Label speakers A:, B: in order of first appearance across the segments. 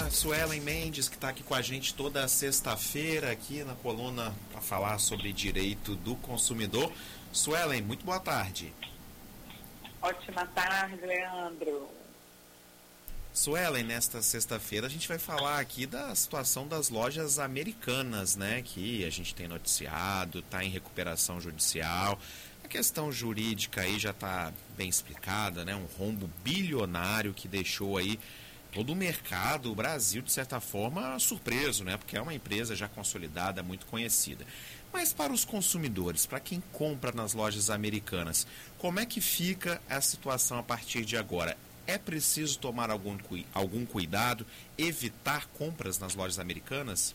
A: Suelen Mendes, que está aqui com a gente toda sexta-feira aqui na coluna para falar sobre direito do consumidor. Suelen, muito boa tarde.
B: Ótima tarde, Leandro.
A: Suelen, nesta sexta-feira a gente vai falar aqui da situação das lojas americanas, né? Que a gente tem noticiado, está em recuperação judicial. A questão jurídica aí já está bem explicada, né? Um rombo bilionário que deixou aí todo o mercado, o Brasil, de certa forma, surpreso, né? Porque é uma empresa já consolidada, muito conhecida. Mas para os consumidores, para quem compra nas lojas americanas, como é que fica a situação a partir de agora? É preciso tomar algum cuidado, evitar compras nas lojas americanas?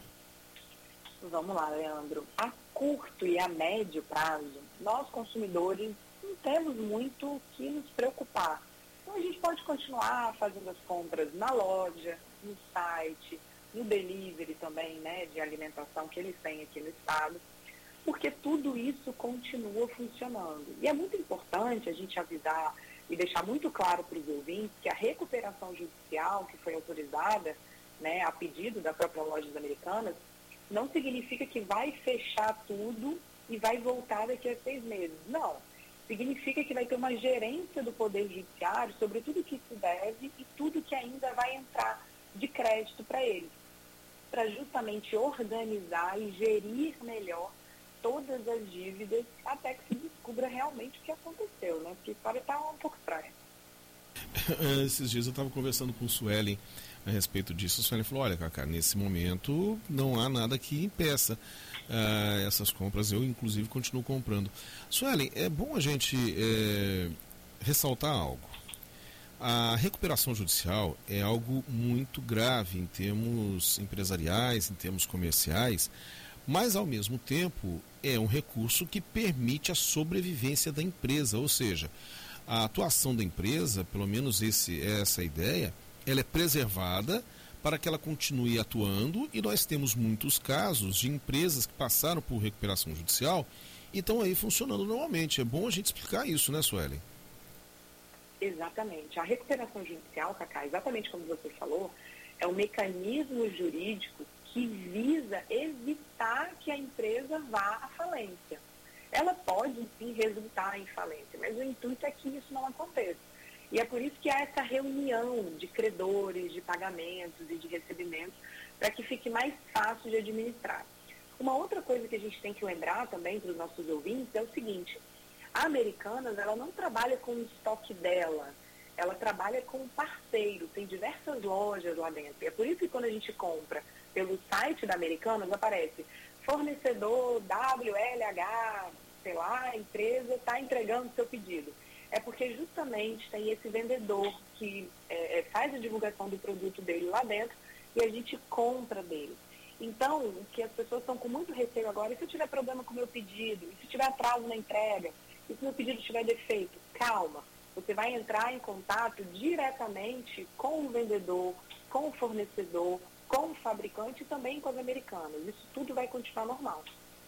B: Vamos lá, Leandro. A curto e a médio prazo, nós consumidores não temos muito o que nos preocupar. Então a gente pode continuar fazendo as compras na loja, no site, no delivery também, né, de alimentação que eles têm aqui no estado, porque tudo isso continua funcionando. E é muito importante a gente avisar e deixar muito claro para os ouvintes que a recuperação judicial que foi autorizada, né, a pedido da própria Lojas Americanas, não significa que vai fechar tudo e vai voltar daqui a 6 meses. Não. Significa que vai ter uma gerência do Poder Judiciário sobre tudo que se deve e tudo que ainda vai entrar de crédito para eles, para justamente organizar e gerir melhor todas as dívidas até que se descubra realmente o que aconteceu, né? Porque a história está um pouco estranha.
C: Esses dias eu estava conversando com o Suelen a respeito disso. O Suelen falou, olha, Cacá, nesse momento não há nada que impeça essas compras. Eu, inclusive, continuo comprando. Suelen, é bom a gente ressaltar algo. A recuperação judicial é algo muito grave em termos empresariais, em termos comerciais, mas, ao mesmo tempo, é um recurso que permite a sobrevivência da empresa, ou seja, a atuação da empresa, pelo menos essa ideia, ela é preservada para que ela continue atuando, e nós temos muitos casos de empresas que passaram por recuperação judicial e estão aí funcionando normalmente. É bom a gente explicar isso, né, Suelen?
B: Exatamente. A recuperação judicial, Cacá, exatamente como você falou, é um mecanismo jurídico que visa evitar que a empresa vá à falência. Ela pode, sim, resultar em falência, mas o intuito é que isso não aconteça. E é por isso que há essa reunião de credores, de pagamentos e de recebimentos, para que fique mais fácil de administrar. Uma outra coisa que a gente tem que lembrar também para os nossos ouvintes é o seguinte: a Americanas, ela não trabalha com o estoque dela, ela trabalha com um parceiro, tem diversas lojas lá dentro. E é por isso que quando a gente compra pelo site da Americanas, aparece fornecedor WLH, sei lá, a empresa está entregando seu pedido. É porque justamente tem esse vendedor que faz a divulgação do produto dele lá dentro e a gente compra dele. Então, o que as pessoas estão com muito receio agora, e se eu tiver problema com o meu pedido, e se tiver atraso na entrega, e se o meu pedido tiver defeito, calma. Você vai entrar em contato diretamente com o vendedor, com o fornecedor, com o fabricante e também com as americanas. Isso tudo vai continuar normal.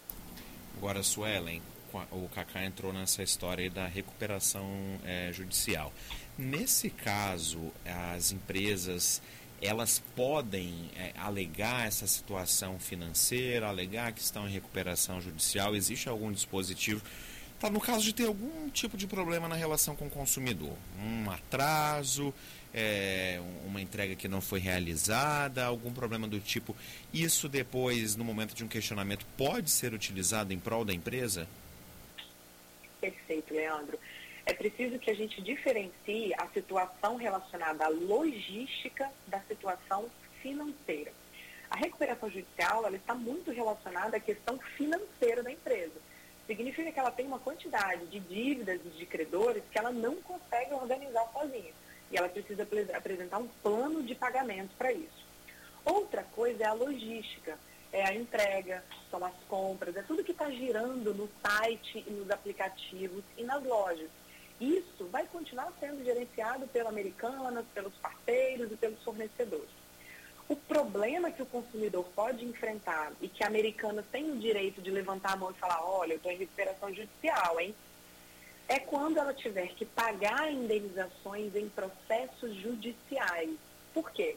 A: Agora, Suelen, o Cacá entrou nessa história aí da recuperação judicial. Nesse caso, as empresas, elas podem alegar essa situação financeira, alegar que estão em recuperação judicial? Existe algum dispositivo? Tá, no caso de ter algum tipo de problema na relação com o consumidor, um atraso, uma entrega que não foi realizada, algum problema do tipo, isso depois, no momento de um questionamento, pode ser utilizado em prol da empresa?
B: Perfeito, Leandro. É preciso que a gente diferencie a situação relacionada à logística da situação financeira. A recuperação judicial, ela está muito relacionada à questão financeira da empresa. Significa que ela tem uma quantidade de dívidas e de credores que ela não consegue organizar sozinha. E ela precisa apresentar um plano de pagamento para isso. Outra coisa é a logística, é a entrega, são as compras, é tudo que está girando no site e nos aplicativos e nas lojas. Isso vai continuar sendo gerenciado pela Americanas, pelos parceiros e pelos fornecedores. O problema que o consumidor pode enfrentar e que a Americanas tem o direito de levantar a mão e falar, olha, eu estou em recuperação judicial, hein? É quando ela tiver que pagar indenizações em processos judiciais. Por quê?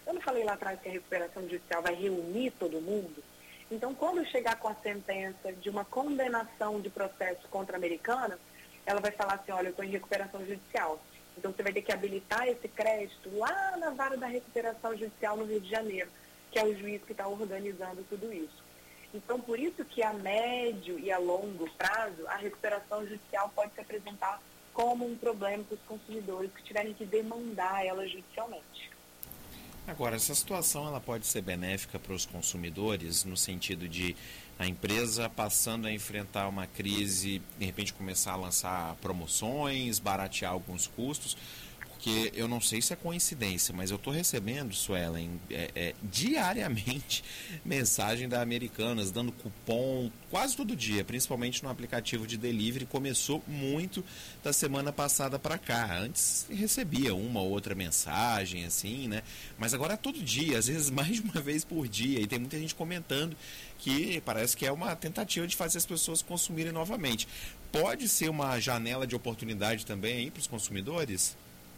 B: Eu não falei lá atrás que a recuperação judicial vai reunir todo mundo? Então, quando chegar com a sentença de uma condenação de processo contra a Americanas, ela vai falar assim, olha, eu estou em recuperação judicial. Então, você vai ter que habilitar esse crédito lá na vara da recuperação judicial no Rio de Janeiro, que é o juiz que está organizando tudo isso. Então, por isso que a médio e a longo prazo, a recuperação judicial pode se apresentar como um problema para os consumidores que tiverem que demandar ela judicialmente.
A: Agora, essa situação ela pode ser benéfica para os consumidores no sentido de a empresa passando a enfrentar uma crise, de repente começar a lançar promoções, baratear alguns custos, porque eu não sei se é coincidência, mas eu estou recebendo, Suelen, diariamente mensagem da Americanas, dando cupom quase todo dia, principalmente no aplicativo de delivery. Começou muito da semana passada para cá. Antes recebia uma ou outra mensagem, assim, né? Mas agora é todo dia, às vezes mais de uma vez por dia, e tem muita gente comentando que parece que é uma tentativa de fazer as pessoas consumirem novamente. Pode ser uma janela de oportunidade também aí para os consumidores?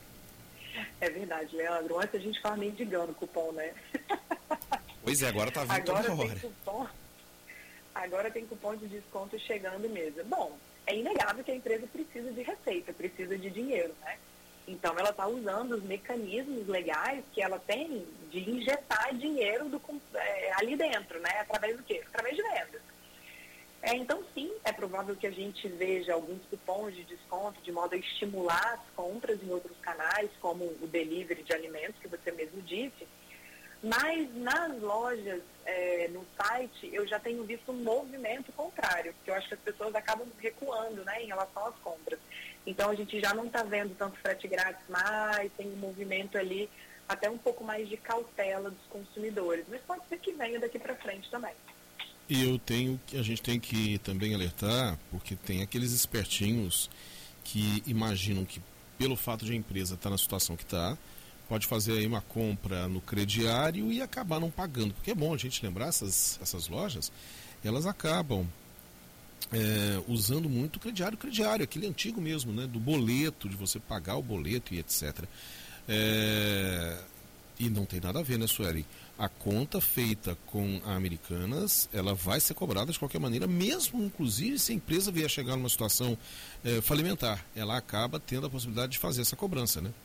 B: É verdade, Leandro. Antes a gente ficava mendigando cupom, né?
A: Pois é, agora tá vindo toda hora.
B: Agora tem cupom de desconto chegando mesmo. Bom, é inegável que a empresa precisa de receita, precisa de dinheiro, né? Então ela está usando os mecanismos legais que ela tem de injetar dinheiro ali dentro, né? Através do quê? Através de vendas. Então, sim, é provável que a gente veja alguns cupons de desconto de modo a estimular as compras em outros canais, como o delivery de alimentos, que você mesmo disse. Mas nas lojas, no site, eu já tenho visto um movimento contrário, porque eu acho que as pessoas acabam recuando, né, em relação às compras. Então, a gente já não está vendo tanto frete grátis mais, tem um movimento ali até um pouco mais de cautela dos consumidores. Mas pode ser que venha daqui para frente também.
C: E a gente tem que também alertar, porque tem aqueles espertinhos que imaginam que pelo fato de a empresa estar na situação que está, pode fazer aí uma compra no crediário e acabar não pagando. Porque é bom a gente lembrar, essas lojas, elas acabam usando muito o crediário, aquele antigo mesmo, né? Do boleto, de você pagar o boleto e etc. E não tem nada a ver, né, Sueli? A conta feita com a Americanas, ela vai ser cobrada de qualquer maneira, mesmo, inclusive, se a empresa vier chegar numa situação falimentar. Ela acaba tendo a possibilidade de fazer essa cobrança, né?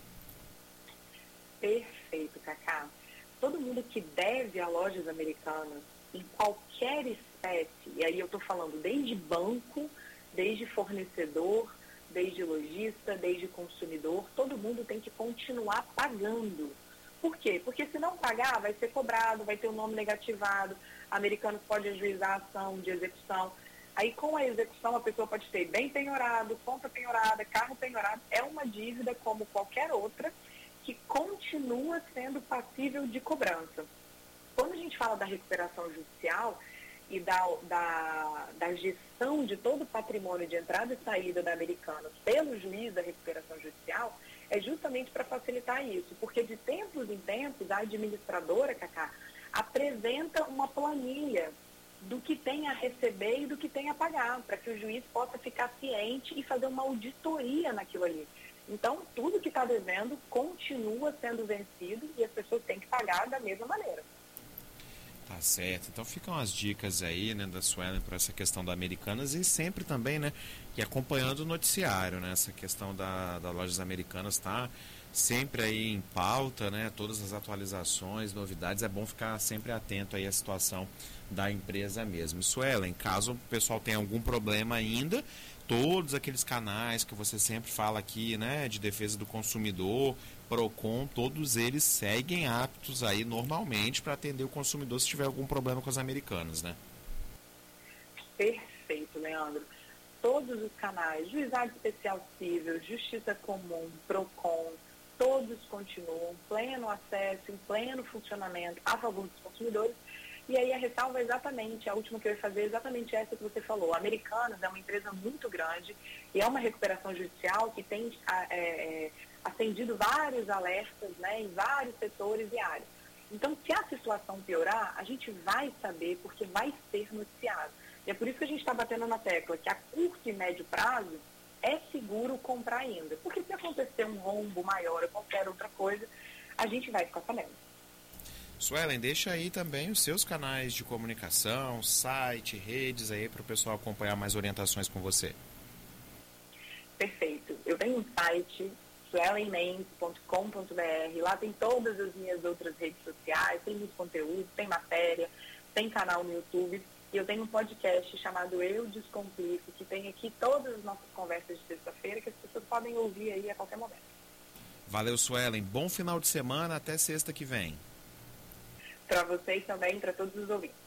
B: Perfeito, Cacá. Todo mundo que deve a lojas Americanas, em qualquer espécie, e aí eu estou falando desde banco, desde fornecedor, desde lojista, desde consumidor, todo mundo tem que continuar pagando. Por quê? Porque se não pagar, vai ser cobrado, vai ter o nome negativado, a Americanas pode ajuizar a ação de execução. Aí, com a execução, a pessoa pode ter bem penhorado, conta penhorada, carro penhorado. É uma dívida como qualquer outra que continua sendo passível de cobrança. Quando a gente fala da recuperação judicial e da gestão de todo o patrimônio de entrada e saída da Americanas pelo juiz da recuperação judicial, é justamente para facilitar isso, porque de tempos em tempos a administradora, Cacá, apresenta uma planilha do que tem a receber e do que tem a pagar, para que o juiz possa ficar ciente e fazer uma auditoria naquilo ali. Então, tudo que está devendo continua sendo vencido e as pessoas têm que pagar da mesma maneira.
A: Tá certo. Então ficam as dicas aí, né, da Suelen para essa questão da Americanas e sempre também, né, e acompanhando o noticiário, né, essa questão da Lojas Americanas tá sempre aí em pauta, né, todas as atualizações, novidades, é bom ficar sempre atento aí à situação da empresa mesmo. Suelen, caso o pessoal tenha algum problema ainda, todos aqueles canais que você sempre fala aqui, né, de defesa do consumidor, Procon, todos eles seguem aptos aí normalmente para atender o consumidor se tiver algum problema com as Americanas, né?
B: Perfeito, Leandro. Todos os canais, Juizado Especial Civil, Justiça Comum, Procon, todos continuam, pleno acesso, em pleno funcionamento a favor dos consumidores. E aí a ressalva é exatamente, a última que eu ia fazer é exatamente essa que você falou. A Americanas é uma empresa muito grande e é uma recuperação judicial que tem acendido vários alertas, né, em vários setores e áreas. Então, se a situação piorar, a gente vai saber porque vai ser noticiado. E é por isso que a gente está batendo na tecla que a curto e médio prazo é seguro comprar ainda. Porque se acontecer um rombo maior ou qualquer outra coisa, a gente vai ficar sabendo.
A: Suelen, deixa aí também os seus canais de comunicação, site, redes aí para o pessoal acompanhar mais orientações com você.
B: Perfeito. Eu tenho um site, suelenmendes.com.br. Lá tem todas as minhas outras redes sociais, tem muito conteúdo, tem matéria, tem canal no YouTube. E eu tenho um podcast chamado Eu Descomplico, que tem aqui todas as nossas conversas de sexta-feira, que as pessoas podem ouvir aí a qualquer momento.
A: Valeu, Suelen. Bom final de semana. Até sexta que vem.
B: Para vocês também, para todos os ouvintes.